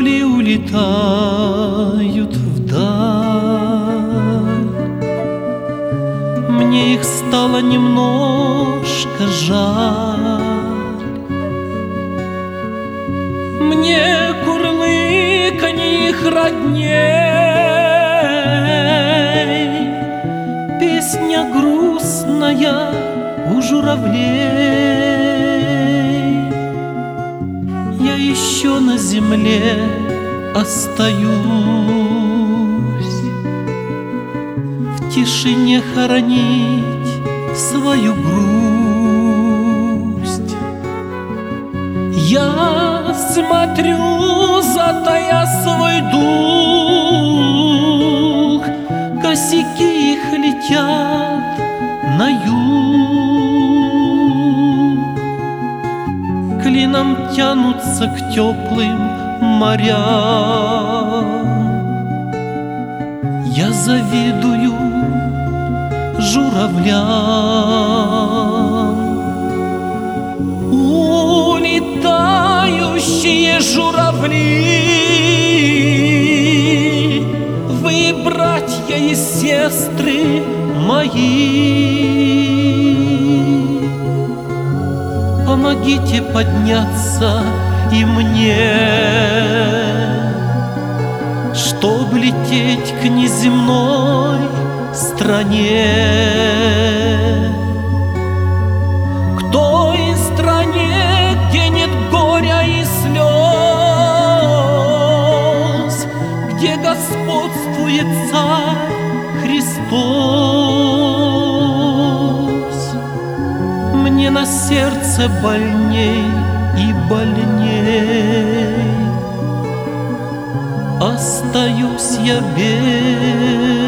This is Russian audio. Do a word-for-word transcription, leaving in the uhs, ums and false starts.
Журавли улетают вдаль, мне их стало немножко жаль. Мне курлыканье их родней, песня грустная у журавлей. Я еще на земле остаюсь, в тишине хоронить свою грусть. Я смотрю, затая свой дух, косяки их летят на юг, клином тянутся к теплым морям. Я завидую журавлям. Улетающие журавли, вы, братья и сестры мои, помогите подняться и мне, чтоб лететь к неземной стране, к той стране, где нет горя и слез, где господствует Царь Христос. Мне на сердце больней и больней, остаюсь я без